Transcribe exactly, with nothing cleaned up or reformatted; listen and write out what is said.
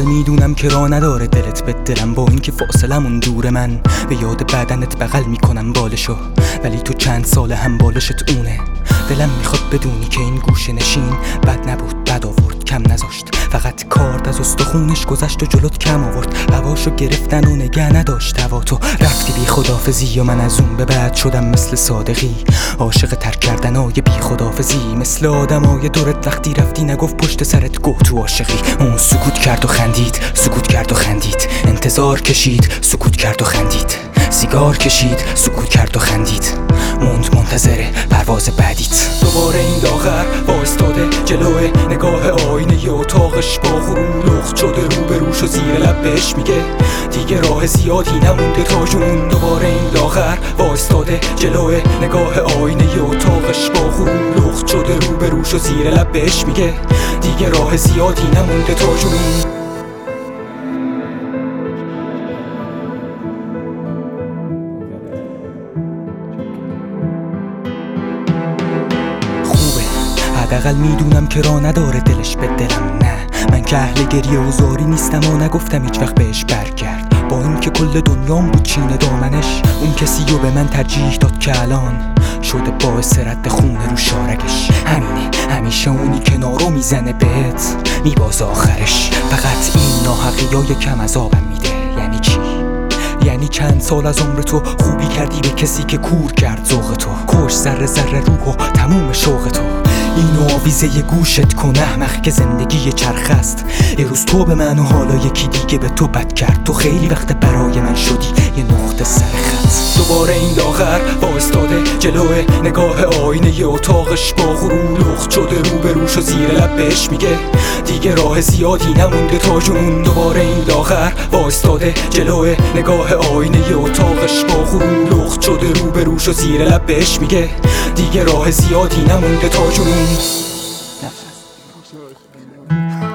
حداقل میدونم که راه نداره دلت به دلم، با اینکه فاصلمون دوره من به یاد بدنت بغل میکنم بالشو، ولی تو چند سال هم بالشت اونه. دلم میخواد بدونی که این گوشه نشین بد نبود، بد آورد کم نذاشت، فقط کارد از استخونش گذشت و جلوت کم آورد. هواشو گرفتن و نگه نداشت هوا، تو رفتی بی خدافزی و من از اون به بعد شدم مثل صادقی عاشق ترک کردنای بی خدافزی، مثل آدمای دورت وقتی رفتی نگفت پشت سرت گو تو عاشقی. اون سکوت کرد و خندید، سکوت کرد و خندید، انتظار کشید، سکوت کرد و خندید، سیگار کشید، سکوت کرد و خندید، موند منتظر پرواز بعدیت. دوباره این لاغر وایستاده جلوه نگاه آینه اتاقش، با غرور لخت شده رو به روش و زیر لب بهش میگه دیگه راه زیادی نمونده تا جنون. دوباره این لاغر وایستاده جلوه نگاه آینه اتاقش، با غرور لخت شده رو به روش و زیر لب بهش میگه دیگه راه زیادی نمونده تا جنون. حداقل میدونم که راه نداره دلش به دلم، نه من که اهل گریه و زاری نیستم و نگفتم هیچ وقت بهش برگرد، با اینکه کل دنیام بود چین دامنش. اون کسی رو به من ترجیح داد که الان شده باعث رد خونه رو شارگش. همینه همیشه اونی کنارو میزنه بهت میبازه آخرش. فقط این ناحقیای کم عذابم میده. یعنی چی؟ یعنی چند سال از عمر تو خوبی کردی به کسی که کور کرد ذوق تو، کش ذره ذره روح و تموم شوق تو. اینو آویزه ی گوشت کن احمق که زندگی یه چرخ است. یه روز تو به من و حالا یکی دیگه به تو بد کرد، تو خیلی وقت برای من شدی یه نقطه سر خط. دوباره این لاغر وایستاده جلوه نگاه آینه اتاقش، با غرور لخت شده رو به روش و زیر لب بهش میگه دیگه راه زیادی نمونده تا جنون. دوباره این لاغر وایستاده جلوه نگاه آینه اتاقش، با غرور لخت شده رو به روش و زیر لب بهش میگه دیگه راه زیادی نمونده تا جنون.